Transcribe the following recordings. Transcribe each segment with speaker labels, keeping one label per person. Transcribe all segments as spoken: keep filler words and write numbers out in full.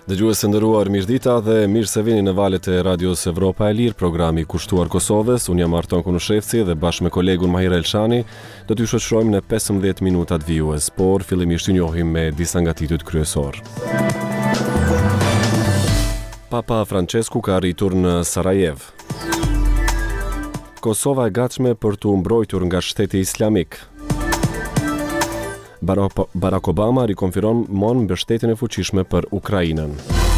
Speaker 1: Dëgjues të nderuar, mirëdita dhe mirë se vini në valët e Radios Evropa e Lirë, programi i kushtuar Kosovës. Unë jam Arton Kunushevci dhe bashkë me kolegun Mahira Elshani do t'ju shoqërojmë në pesëmbëdhjetë minutat vijues, por fillimisht ju njohim me disa nga titujt kryesor. Papa Francesku ka arritur në Sarajev. Kosova e gatshme për t'u mbrojtur nga shteti islamik. Barack Obama rikonfirmon mbështetjen e fuqishme për Ukrainën.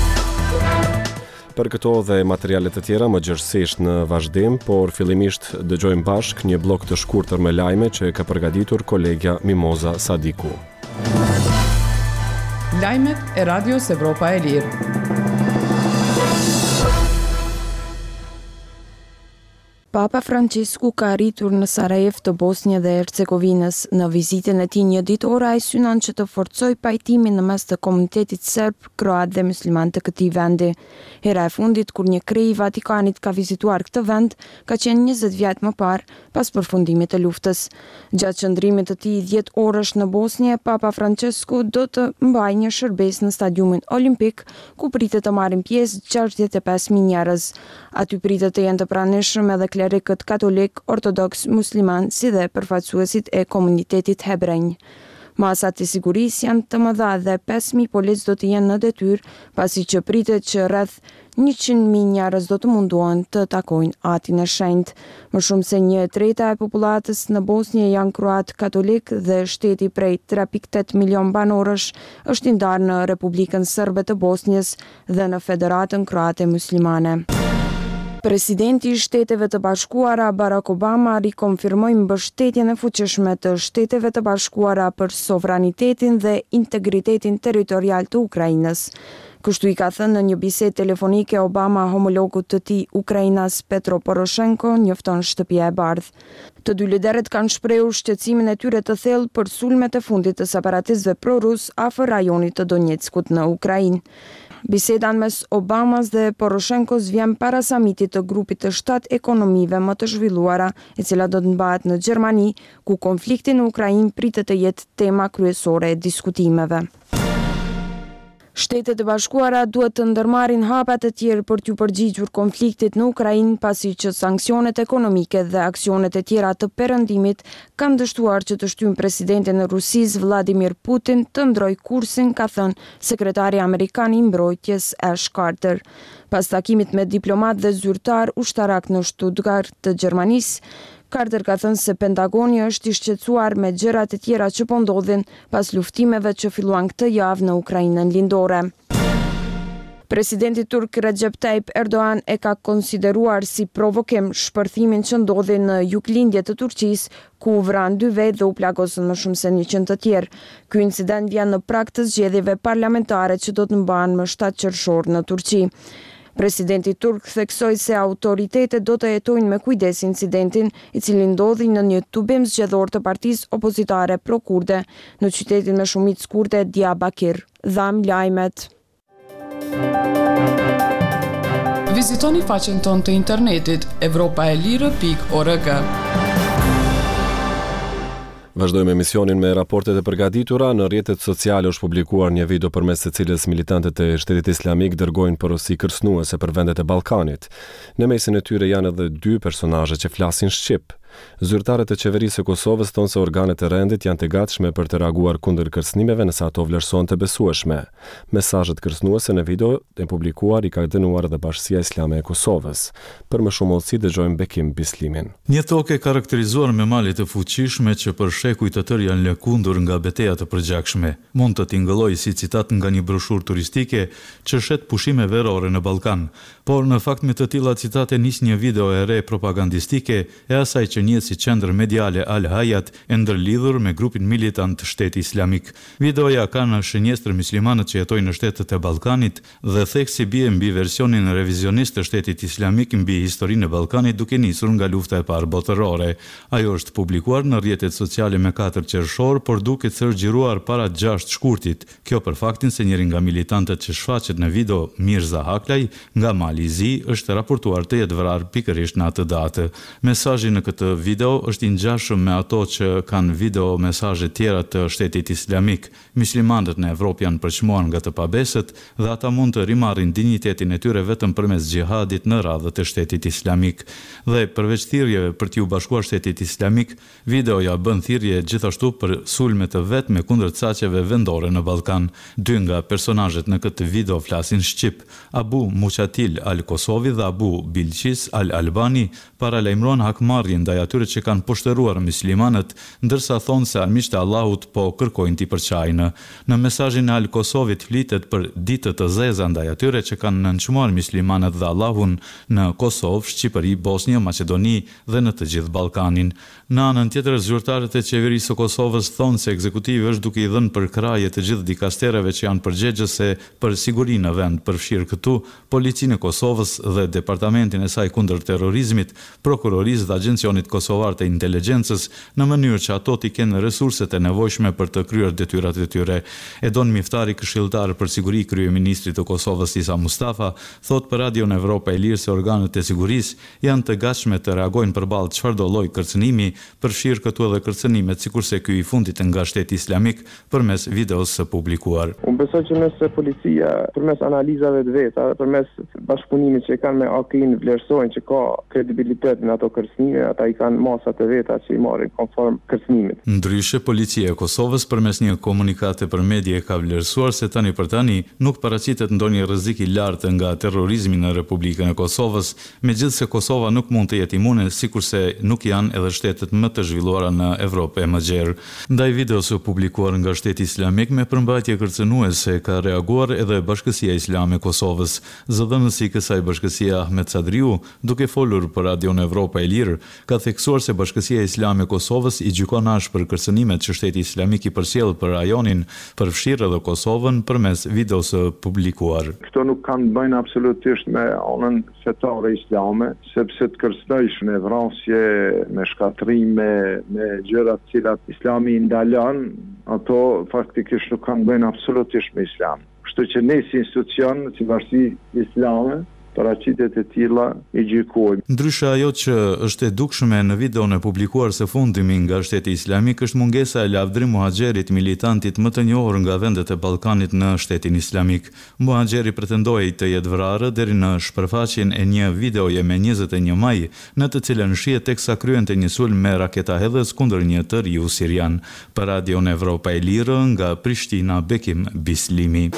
Speaker 1: Për këto dhe materialet të tjera më gjithsesisht në vazhdim, por fillimisht dëgjojmë bashkë një blok të shkurtër me lajme që ka përgatitur kolegja Mimoza Sadiku.
Speaker 2: Lajmet e Radios Evropa e Lirë.
Speaker 3: Papa Francesku ka arritur në Sarajev të Bosnjë dhe Hercegovinës. Në vizitën e tij një ditore ai synon që të forcojë pajtimin në mes të komunitetit serb, kroat dhe musliman të këtij vendi. Hera e fundit kur një krej i Vatikanit ka vizituar këtë vend ka qenë njëzet vjet më parë pas përfundimit të luftës. Gjatë qëndrimit të tij dhjetë orësh në Bosnjë, Papa Francesku do të mbajë një shërbes në stadiumin olimpik ku pritet të marrin pjesë gjashtëdhjetë e pesë mijë njerëz. Aty pritet të jenë të pranishëm edhe klerikët katolik, ortodoks, musliman, si dhe përfaqësuesit e komunitetit hebrenj. Masat e sigurisë janë të mëdha dhe pesë mijë polic do të jenë në detyrë, pasi që pritet që rreth njëqind mijë njerëz do të munduan të takojnë atin e shenjtë. Më shumë se një treta e popullatës në Bosnjë janë kroat katolik dhe shteti prej tre pikë tetë milion banorësh është i ndarë në Republikën Serbe të Bosnjës dhe në Federatën Kroate Muslimane. Presidenti i Shteteve të Bashkuara Barack Obama rikonfirmoi mbështetjen e fuqishme të Shteteve të Bashkuara për sovranitetin dhe integritetin territorial të Ukrainës. Kështu i ka thënë në një bisedë telefonike Obama homologut të tij Ukrainas Petro Poroshenko njofton Shtëpia e Bardhë. Të dy liderët kanë shprehur shqetësimin e tyre të thellë për sulmet e fundit të separatistëve pro-rus afër rajonit të Donjeckut në Ukrainë. Biseda mes Obamas dhe Poroshenkos vjen para samitit të grupit të shtatë ekonomive më të zhvilluara, e cila do të mbahet në Gjermani, ku konflikti në Ukrainë pritet të jetë tema kryesore e diskutimeve. Shtetet e Bashkuara duhet të ndërmarrin hapa të tjerë për t'u përgjigjur konfliktit në Ukrainë, pasi që sanksionet ekonomike dhe aksionet e tjera të perëndimit kanë dështuar që të shtyjnë presidentin e Rusisë Vladimir Putin të ndrojë kursin, ka thënë sekretari amerikan i mbrojtjes Ash Carter. Pas takimit me diplomat dhe zyrtar ushtarak në Stuttgart të Gjermanisë, Carter ka thënë se Pentagoni është i shqetësuar me gjërat e tjera që po ndodhin pas luftimeve që filluan këtë javë në Ukrainën lindore. Presidenti turk Recep Tayyip Erdogan e ka konsideruar si provokim shpërthimin që ndodhi në juglindje të Turqisë, ku u vran dy vetë dhe u plagosën më shumë se njëqind të tjerë. Ky incident vjen në prag të zgjedhjeve parlamentare që do të mbahen më shtatë qershor në Turqi. Presidenti turk theksoi se autoritetet do të hetojnë me kujdes incidentin, i cili ndodhi në një tubim zgjedhor të partisë opozitare pro-kurde në qytetin me shumicë kurde Diyarbakir. Dham lajmet.
Speaker 2: Vizitoni faqen tonë të internetit evropaelire pikë org.
Speaker 1: Vazhdojmë emisionin me raportet e përgatitura. Në rrjetet sociale është publikuar një video përmes të cilës militantët e Shtetit Islamik dërgojnë porosi kërcënuese për vendet e Ballkanit. Në mesin e tyre janë edhe dy personazhe që flasin shqip. Zyrtarët e qeverisë së Kosovës thonë se organet e rendit janë të gatshme për të reaguar kundër kërcënimeve nëse ato vlerësohen të besueshme. Mesazhet kërcënuese në video e publikuar i ka dënuar edhe Bashkia Islame e Kosovës. Për më shumë hollësi dëgjojmë Bekim Bislimin.
Speaker 4: Një tokë e karakterizuar me male të fuqishme që për shekuj të tërë janë lëkundur nga betejat të përgjakshme. Mund të tingëlloj si citat nga një broshurë turistike që shet pushime verore në Ballkan, por në fakt me të tilla citate nis një video e re propagandistike e asaj që njëhet si qendër mediale Al Hayat e ndërlidhur me grupin militant të Shtetit Islamik. Videoja ka në shënjestër muslimanët që jetojnë në shtetet e Ballkanit dhe theksi bie mbi versionin revizionist të Shtetit Islamik mbi historinë e Ballkanit duke nisur nga lufta e parë botërore. Ajo është publikuar në rrjetet sociale me katër qershor, por duket se është xhiruar para gjashtë shkurtit. Kjo për faktin se njëri nga militantët që shfaqet në video, Mirza Haklaj, nga Mali i Zi, është raportuar të jetë vrarë pikërisht në atë datë. Mesazhi në këtë këtë video është i ngjashëm me ato që kanë video mesazhe tjera të Shtetit Islamik. Myslimanët në Evropë janë përçmuar nga të pabesët dhe ata mund të rimarrin dinjitetin e tyre vetëm përmes xhihadit në radhët e Shtetit Islamik. Dhe përveç thirrjeve për t'u bashkuar Shtetit Islamik, videoja bën thirrje gjithashtu për sulme të vetme kundër caqeve vendore në Ballkan. Dy nga personazhet në këtë video flasin shqip. Abu Muqatil al-Kosovi dhe Abu Bilqis al-Albani paralajmëron hakmarrjen ndaj atyre që kanë poshtëruar muslimanët, ndërsa thonë se armiqtë e Allahut po kërkojnë t'i përçajnë. Në mesazhin e al-Kosovit flitet për ditë të zeza ndaj atyre që kanë nënçmuar muslimanët dhe Allahun në Kosovë, Shqipëri, Bosnjë, Maqedoni dhe në të gjithë Ballkanin. Në anën tjetër, zyrtarët e qeverisë së Kosovës thonë se ekzekutivi është duke i dhënë përkraje të gjithë dikastereve që janë përgjegjëse për sigurinë në vend, përfshirë këtu Policinë e Kosovës dhe Departamentin e saj kundër terrorizmit, Prokurorisë dhe Agjencionit Kosovar të Inteligjencës, në mënyrë që ato t'i kenë resurset e nevojshme për të kryer detyrat e tyre. Edon Miftari, këshilltar për siguri i kryeministrit të Kosovës Isa Mustafa, thot për Radion Evropa e Lirë se organet e sigurisë janë të gatshme të reagojnë përballë çfarëdo lloji kërcënimi, përfshirë këtu edhe kërcënimet sikurse ky i fundit nga Shteti Islamik përmes videos së publikuar.
Speaker 5: Unë besoj që nëse policia përmes analizave të veta, përmes bashkëpunimit që kanë me A K I-n vlerësojnë që ka kredibilitet në ato kërcënime, ata i kanë masat e veta që i marrin konform kërcënimit.
Speaker 4: Ndryshe, policia e Kosovës përmes një komunikate për media ka vlerësuar se tani për tani nuk paraqitet ndonjë rrezik i lartë nga terrorizmi në Republikën e Kosovës, megjithse Kosova nuk mund të jetë imune, sikurse nuk janë edhe shtetet më të zhvilluara në Evropë e Mëgjerë. Ndaj videos së publikuar nga Shteti Islamik me përmbajtje kërcënuese ka reaguar edhe Bashkësia Islame e Kosovës. Zëdhënësi i kësaj bashkësie Ahmet Sadriu, duke folur për Radion Evropa e Lirë, ka theksuar se Bashkësia Islame e Kosovës i gjykon ashpër kërcënimet që Shteti Islamik i përcjell për rajonin, përfshirë edhe Kosovën përmes videos së publikuar.
Speaker 6: Këto nuk kanë bëjnë absolutisht me anën fetare islame, sepse të kërcënojsh në vrasje, me shkatrime, me gjëra të cilat Islami i ndalon, ato faktikisht nuk kanë bëjnë absolutisht me Islam. Kështu që ne si institucion, si Bashkia Islame, paraqitet e tilla i gjykojmë.
Speaker 4: Ndryshe, ajo që është e dukshme në videon e publikuar së fundimi nga Shteti Islamik është mungesa e Lavdrim Muhaxherit, militantit më të njohur nga vendet e Ballkanit në Shtetin Islamik. Muhaxheri pretendoi të jetë vrarë deri në shpërfaqjen e një videoje me njëzet e një maj, në të cilën shihet teksa kryente një sulm me raketa hedhës kundër një të riu sirian. Për Radion Evropa e Lirë, nga Prishtina, Bekim Bislimi.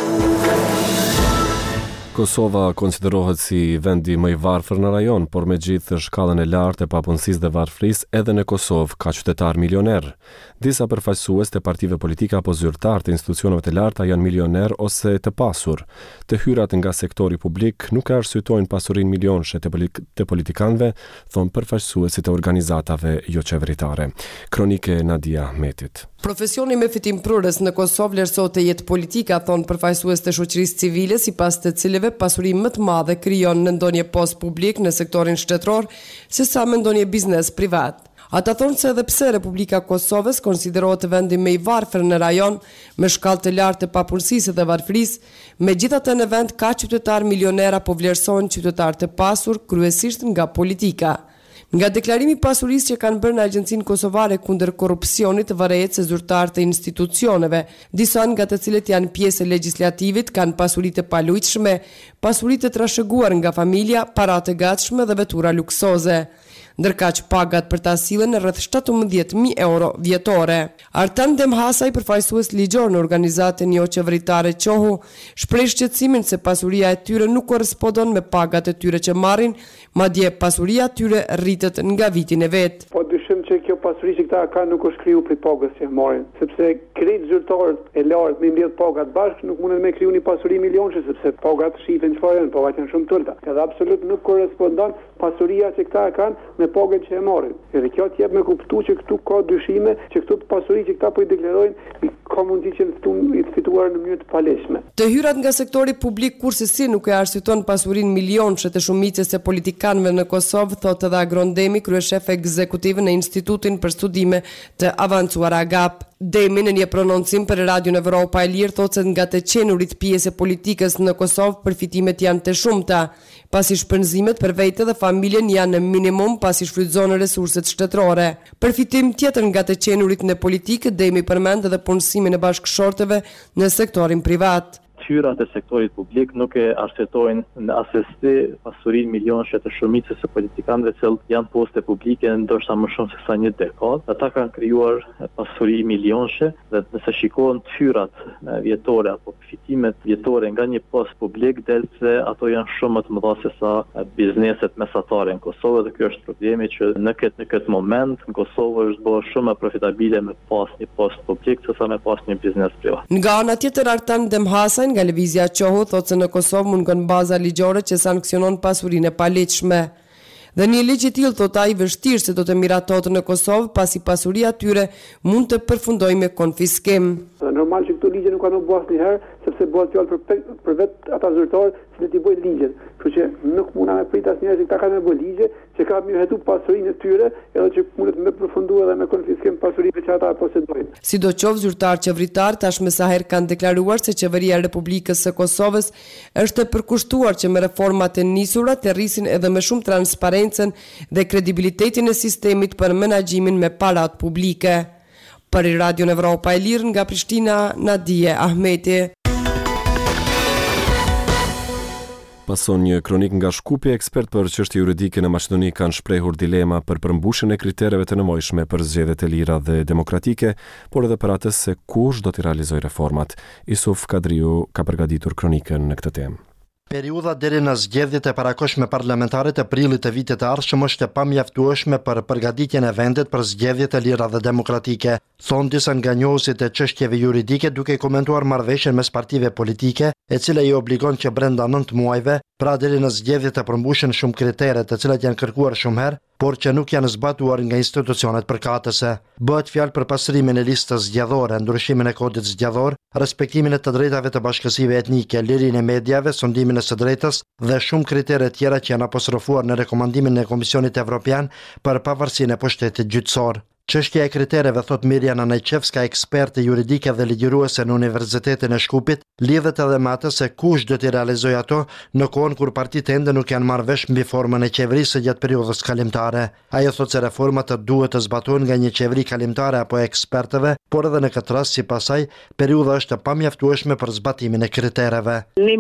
Speaker 1: Kosova konsiderohet si vendi më i varfër në rajon, por me gjithë shkallën e lartë e papunësisë dhe varfërisë, edhe në Kosovë ka qytetar milioner. Disa përfaqësues të partive politike apo zyrtar të institucioneve të larta janë milioner ose të pasur. Të hyrat nga sektori publik nuk arsytojnë pasurinë milionshë të, politik të politikanëve, thonë përfaqësuesit e organizatave jo qeveritare. Kronike Nadia Ahmetit.
Speaker 7: Profesioni me fitim prurës në Kosovë vlerësohet të jetë politika, thonë përfaqësues të shoqërisë civile, sipas të cilëve pasuri më të madhe krijon në ndonjë post publik në sektorin shtetëror, sesa me ndonjë biznes privat. Ata thonë se edhe pse Republika e Kosovës konsiderohet vendi më i varfër në rajon, me shkallë të lartë të papunësisë dhe varfërisë, megjithatë në vend ka qytetar milioner apo vlerësohen qytetar të pasur, kryesisht nga politika. Nga deklarimi i pasurisë që kanë bërë në Agjencinë Kosovare kundër korrupsionit vërehet se zyrtarët e institucioneve, disa nga të cilët janë pjesë e legjislativit, kanë pasuri të palujtshme, pasuri të trashëguar nga familja, para të gatshme dhe vetura luksoze. Ndërkaq pagat për ta sillen rreth shtatëmbëdhjetë mijë euro vjetore. Artan Demhasaj, përfaqësues ligjor në organizatën jo qeveritare Qohu, shpreh shqetësimin se pasuria e tyre nuk korrespondon me pagat e tyre që marrin, madje pasuria e tyre rritet nga vitin e vet.
Speaker 8: Po dyshim që kjo pasuri që këta kanë nuk është kriju prej pagës që marrin, sepse krejt zyrtarët e lartë me mbledh pagat bashkë nuk mundën me kriju një pasuri milionshë, sepse pagat shihen çfarë janë, pagat janë shumë të ulta. Edhe absolut nuk korrespondon pasuria që këta kanë me pagën që e marrin. Edhe kjo t'jep me kuptu që këtu ka dyshime që këtu pasuri që këta po i deklarojnë ka mundësi që të fituar në mënyrë të paleshme.
Speaker 7: Të hyrat nga sektori publik kurse si nuk e arsyeton pasurinë milionshë të shumicës së politikanëve në Kosovë, thotë edhe Agrondemi, kryeshef ekzekutiv në Institutin Institutin për Studime të Avancuara Agap. Demi në një prononcim për Radion Evropa e Lirë thotë se nga të qenurit pjesë e politikës në Kosovë përfitimet janë të shumta, pasi shpenzimet për vete dhe familjen janë në minimum pasi shfrytëzon resurset shtetërore. Përfitim tjetër nga të qenurit në politikë, Demi përmend edhe punësimin e bashkëshorteve në sektorin privat.
Speaker 9: Tyrat e sektorit publik nuk e arsytojnë në asesti pasurin milionëshe të shumicës së politikanëve që janë poste publike ndoshta më shumë se sa një dekadë. Ata kanë krijuar pasuri milionëshe dhe nëse shikohen tyrat vjetore apo fitimet vjetore nga një post publik, del se ato janë shumë më të mëdha se sa bizneset mesatare në Kosovë dhe ky është problemi që në këtë në këtë moment në Kosovë është bërë shumë më profitabile me pas një post publik se sa me pas një biznes privat.
Speaker 7: Nga ana tjetër Artan Demhasaj nga Lëvizja Qohu thotë se në Kosovë mungon baza ligjore që sankcionon pasurinë e paleqshme. Dhe një ligj i tillë thotë ai vështirë se do të miratohet në Kosovë pasi pasuria atyre mund të përfundojë me konfiskim.
Speaker 8: Normal që këto ligje nuk kanë bërë asnjëherë sepse bëhet fjalë për për vetë ata zyrtarë që ti bëjnë ligjet. Kështu që nuk mund na prit asnjëherë se ata kanë bërë ligje që ka mirëhetu pasurinë e tyre, edhe që mundet me përfunduar edhe me konfiskim pasurive që ata posedojnë.
Speaker 7: Sidoqoftë zyrtar qeveritar tashmë sa herë kanë deklaruar se qeveria e Republikës së Kosovës është e përkushtuar që me reformat e nisura të rrisin edhe më shumë transparencën dhe kredibilitetin e sistemit për menaxhimin me parat publike. Për Radion Evropa e Lirë nga Prishtina, Nadije Ahmeti.
Speaker 1: Pason një kronik nga Shkupi, ekspert për çështje juridike në Maqedoni kanë shprehur dilema për përmbushjen e kritereve të nevojshme për zgjedhjet e lira dhe demokratike, por edhe për atë se kush do të realizojë reformat. Isuf Kadriu ka përgatitur kronikën në këtë temë.
Speaker 10: Periudha deri në zgjedhjet e parakohshme parlamentare të prillit të vitit të ardhshëm është e pamjaftueshme për përgatitjen e vendit për zgjedhjet e lira dhe demokratike, thon disa nga njohësit e çështjeve juridike duke komentuar marrëveshjen mes partive politike, e cila i obligon që brenda nëntë muajve, pra deri në zgjedhjet të përmbushen shumë kritere të cilat janë kërkuar shumë herë, por që nuk janë zbatuar nga institucionet përkatëse. Bëhet fjalë për pasurimin e listës zgjedhore, ndryshimin e kodit zgjedhor, respektimin e të drejtave të bashkësive etnike, lirinë e mediave, sundimin e së drejtës dhe shumë kritere tjera që janë apostrofuar në rekomandimin e Komisionit Evropian për pavarësinë e pushtetit gjyqësor. Çështja e kritereve, thot Mirjana Najçevska, eksperte juridike dhe ligjëruese në Universitetin e Shkupit, lidhet edhe me atë se kush do t'i realizojë ato në kohën kur partitë ende nuk janë marrë vesh mbi formën e qeverisë gjatë periudhës kalimtare. Ajo thot se reformat të duhet të zbatohen nga një qeveri kalimtare apo ekspertëve, por edhe në këtë rast, sipas saj, periudha është e pamjaftueshme për zbatimin e kritereve.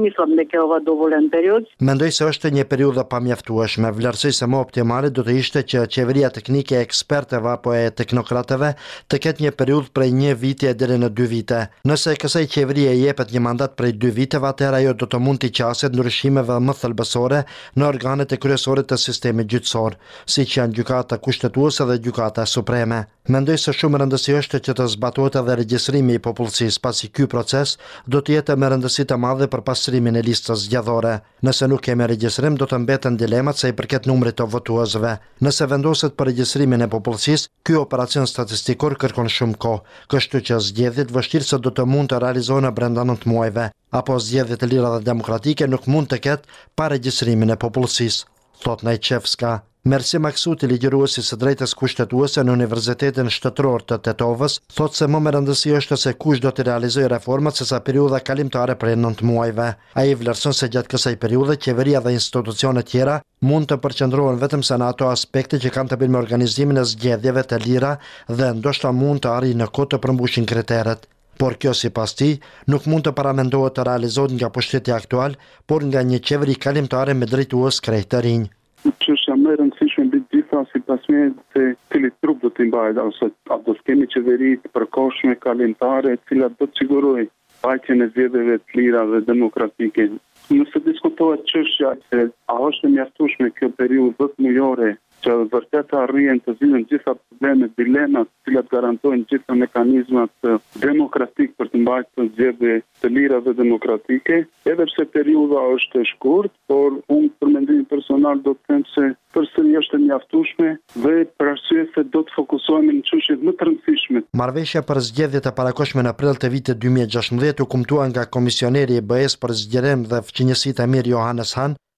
Speaker 10: Mendoj se është një periudhë pamjaftueshme. Vlerësoj se më optimale do të ishte që qeveria teknike e ekspertëve apo e teknokratëve të ketë një periudhë prej një viti deri në dy vite. Nëse kësaj qeverie i jepet një mandat prej dy viteve, atëherë ajo do të mund t'i qaset ndryshimeve më thelbësore në organet e kryesore të sistemit gjyqësor, siç janë gjykata kushtetuese dhe gjykata supreme. Mendoj se shumë rëndësishme është që të zbatohet edhe regjistrimi i popullsisë, pasi ky proces do të jetë me rëndësi të madhe për pasurimin e listës zgjedhore. Nëse nuk kemi regjistrim, do të mbeten dilemat sa i përket numrit të votuesve. Nëse vendoset për regjistrimin e popullsisë, ky operacion statistikor kërkon shumë kohë, kështu që zgjedhjet vështirëse do të mund të realizohen brenda nëntë muajve, apo zgjedhjet e lira dhe demokratike nuk mund të ketë pa regjistrimin e popullsisë, thot Najçevska. Mersi Maksuti, ligjëruesi së drejtës kushtetuese në Universitetin Shtetëror të Tetovës, thotë se më me rëndësi është se kush do të realizojë reformat sesa periudha kalimtare prej nëntë muajve. Ai vlerëson se gjatë kësaj periudhe qeveria dhe institucionet tjera mund të përqendrohen vetëm sa në ato aspekte që kanë të bëjnë me organizimin e zgjedhjeve të lira dhe ndoshta mund të arrijë në kohë të përmbushin kriteret. Por kjo, sipas tij, nuk mund të paramendohet të realizohet nga pushteti aktual, por nga një qeveri kalimtare me drejtues krejt të rinj.
Speaker 11: Çështja më e rëndësishme mbi të gjitha sipas meje se cili trup do të mbajë, ose a do të kemi qeveri të përkohshme kalimtare, e cila do të sigurojë mbajtjen e zgjedhjeve të lira dhe demokratike. Nëse diskutohet çështja se a është e mjaftueshme kjo periudhë dhjetë-muajore që vërtet arrihen të zihen gjitha problemet, dilemat, të cilat garantojnë gjitha mekanizmat demokratik për të mbajtur zgjedhje të lira dhe demokratike, edhe pse periudha është e shkurt, por unë për mendimin personal do të them se përsëri është e mjaftueshme dhe për arsye se do të fokusohemi në çështjet më të rëndësishme.
Speaker 10: Marrëveshja për zgjedhjet e parakohshme në prill të vitit dy mijë e gjashtëmbëdhjetë u kumtua nga komisioneri i B E S për zgjerim dhe fqinjësitë Emir Johannes Han,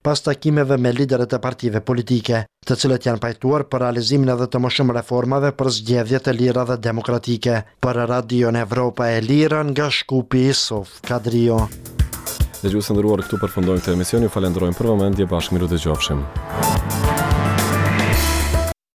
Speaker 10: pas takimeve me liderët e partive politike, të cilët janë pajtuar për realizimin edhe të më shumë reformave për zgjedhje të lira dhe demokratike. Për Radion Evropa e Lirë, nga Shkupi, Sof Kadrio.
Speaker 1: Dhe gjusë ndëruar këtu përfundojmë të emisioni, falenderojmë për vëmendje, bashkë miru dhe gjofshim.